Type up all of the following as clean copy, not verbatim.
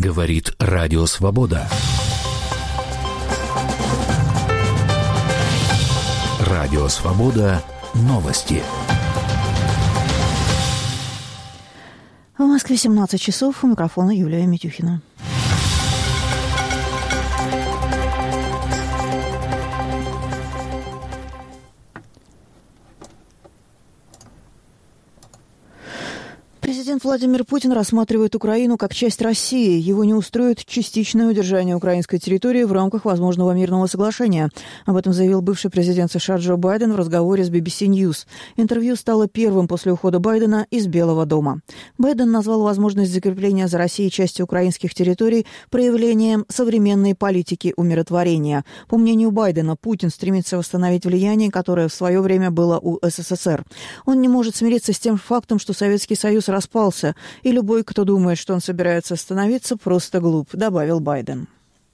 Говорит Радио Свобода. Радио Свобода. Новости. В Москве 17 часов. У микрофона Юлия Митюхина. Президент Владимир Путин рассматривает Украину как часть России. Его не устроит частичное удержание украинской территории в рамках возможного мирного соглашения. Об этом заявил бывший президент США Джо Байден в разговоре с BBC News. Интервью стало первым после ухода Байдена из Белого дома. Байден назвал возможность закрепления за Россией части украинских территорий проявлением современной политики умиротворения. По мнению Байдена, Путин стремится восстановить влияние, которое в свое время было у СССР. Он не может смириться с тем фактом, что Советский Союз распался, и любой, кто думает, что он собирается остановиться, просто глуп, добавил Байден.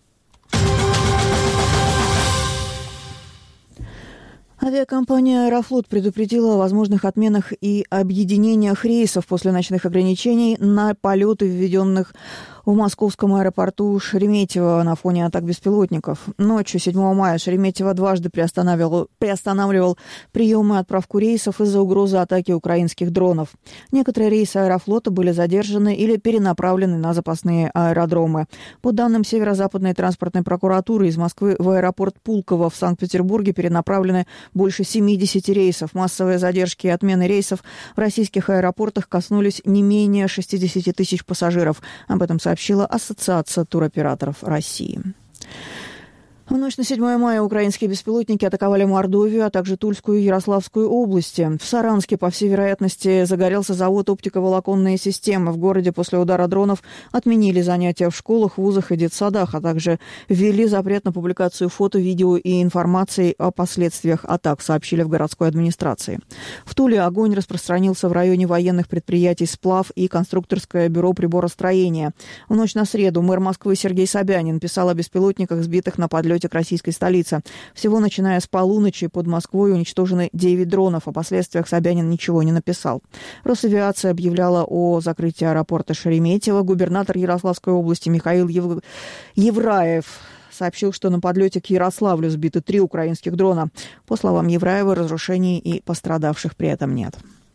Авиакомпания «Аэрофлот» предупредила о возможных отменах и объединениях рейсов после ночных ограничений на полеты, введенных в московском аэропорту Шереметьево на фоне атак беспилотников. Ночью 7 мая Шереметьево дважды приостанавливал прием и отправку рейсов из-за угрозы атаки украинских дронов. Некоторые рейсы «Аэрофлота» были задержаны или перенаправлены на запасные аэродромы. По данным Северо-Западной транспортной прокуратуры, из Москвы в аэропорт Пулково в Санкт-Петербурге перенаправлены больше 70 рейсов. Массовые задержки и отмены рейсов в российских аэропортах коснулись не менее 60 тысяч пассажиров. Об этом сообщила Ассоциация туроператоров России. В ночь на 7 мая украинские беспилотники атаковали Мордовию, а также Тульскую и Ярославскую области. В Саранске, по всей вероятности, загорелся завод оптиковолоконные системы. В городе после удара дронов отменили занятия в школах, вузах и детсадах, а также ввели запрет на публикацию фото, видео и информации о последствиях атак, сообщили в городской администрации. В Туле огонь распространился в районе военных предприятий «Сплав» и конструкторское бюро приборостроения. В ночь на среду мэр Москвы Сергей Собянин писал о беспилотниках, сбитых на подлете к российской столице. Всего, начиная с полуночи, под Москвой уничтожены 9 дронов. О последствиях Собянин ничего не написал. Росавиация объявляла о закрытии аэропорта Шереметьево. Губернатор Ярославской области Михаил Евраев сообщил, что на подлете к Ярославлю сбиты 3 украинских дрона. По словам Евраева, разрушений и пострадавших при этом нет.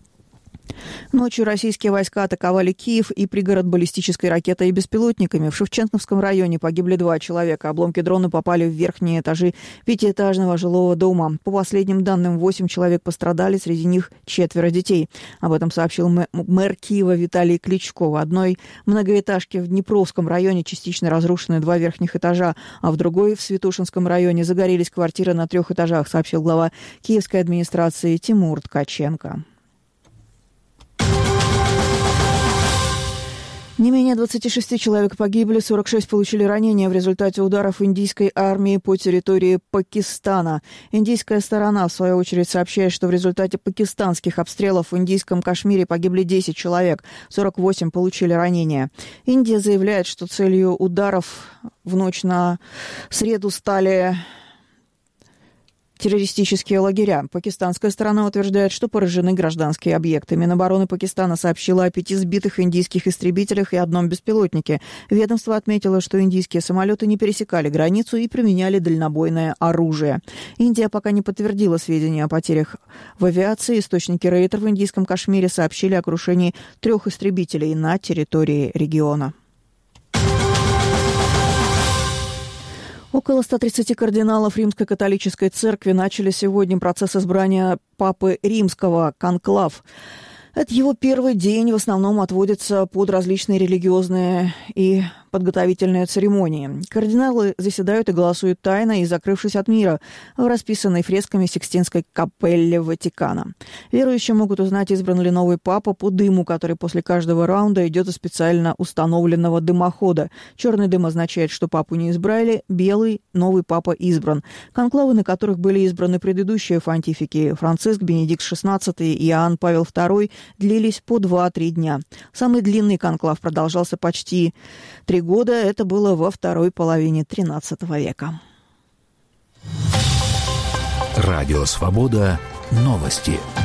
Ночью российские войска атаковали Киев и пригород баллистической ракетой и беспилотниками. В Шевченковском районе погибли 2 человека. Обломки дрона попали в верхние этажи 5-этажного жилого дома. По последним данным, 8 человек пострадали, среди них 4 детей. Об этом сообщил мэр Киева Виталий Кличко. В одной многоэтажке в Днепровском районе частично разрушены 2 верхних этажа, а в другой, в Святошинском районе, загорелись квартиры на 3 этажах, сообщил глава киевской администрации Тимур Ткаченко. Не менее 26 человек погибли, 46 получили ранения в результате ударов индийской армии по территории Пакистана. Индийская сторона, в свою очередь, сообщает, что в результате пакистанских обстрелов в индийском Кашмире погибли 10 человек, 48 получили ранения. Индия заявляет, что целью ударов в ночь на среду стали террористические лагеря. Пакистанская сторона утверждает, что поражены гражданские объекты. Минобороны Пакистана сообщила о 5 сбитых индийских истребителях и 1 беспилотнике. Ведомство отметило, что индийские самолеты не пересекали границу и применяли дальнобойное оружие. Индия пока не подтвердила сведения о потерях в авиации. Источники Рейтер в индийском Кашмире сообщили о крушении 3 истребителей на территории региона. Около 130 кардиналов Римской католической церкви начали сегодня процесс избрания Папы Римского, конклав. Это его первый день, в основном отводится под различные религиозные и подготовительные церемонии. Кардиналы заседают и голосуют тайно и закрывшись от мира в расписанной фресками Сикстинской капелле Ватикана. Верующие могут узнать, избран ли новый папа по дыму, который после каждого раунда идет из специально установленного дымохода. Черный дым означает, что папу не избрали, белый – новый папа избран. Конклавы, на которых были избраны предыдущие понтифики Франциск, Бенедикт XVI и Иоанн Павел II, длились по 2-3 дня. Самый длинный конклав продолжался почти 3 года. Это было во второй половине XIII века. Радио «Свобода». Новости.